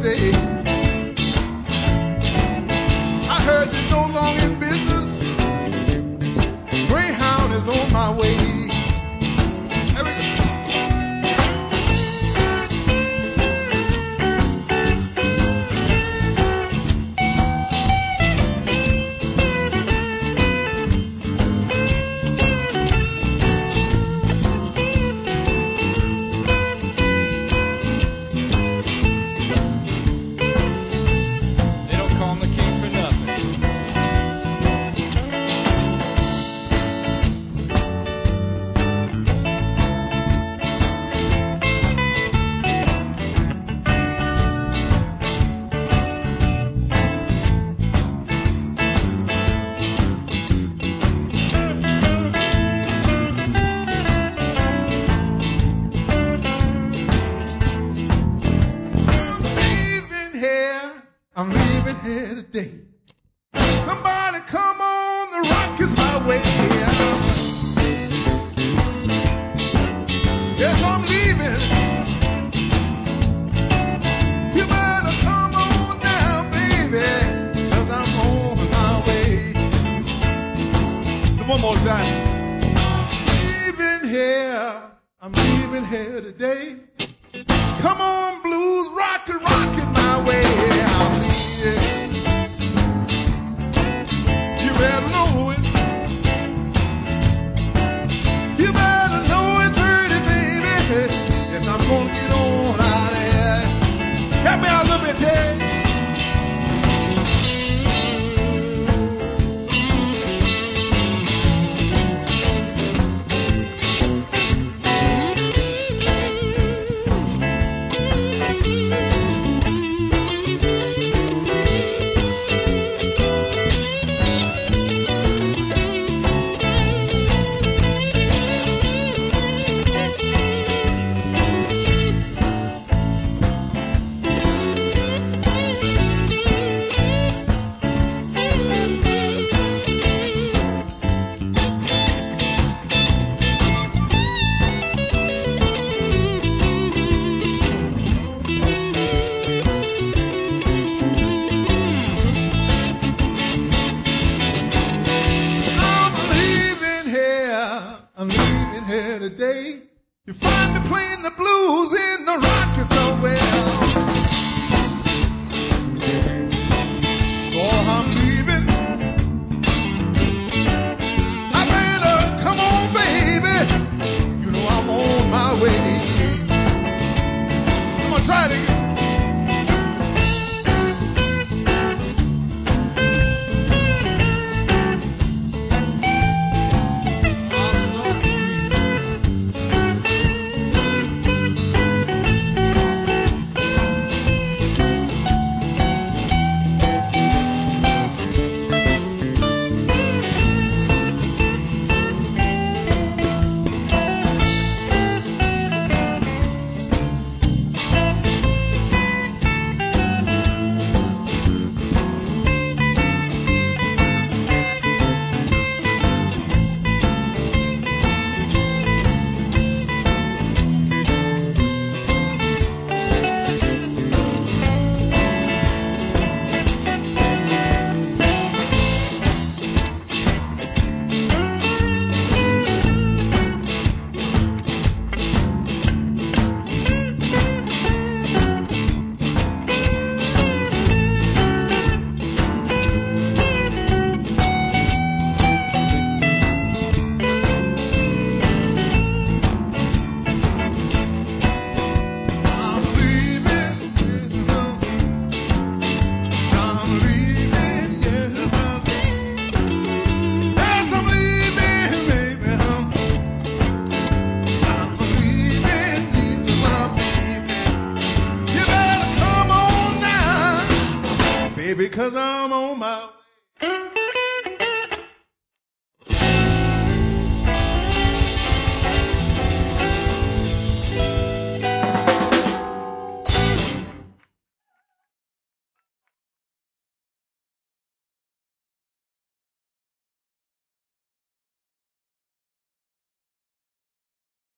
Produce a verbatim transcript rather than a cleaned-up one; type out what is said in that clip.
stay. I heard you're no longer in business. Greyhound is on my way. There we go. I'm leaving here today. Somebody come on, the rock is my way here. Yes, I'm leaving. You better come on now, baby, 'cause I'm on my way. So one more time. I'm leaving here. I'm leaving here today. Come on, blues, rock and rock it my way. I'll leave it. You better know.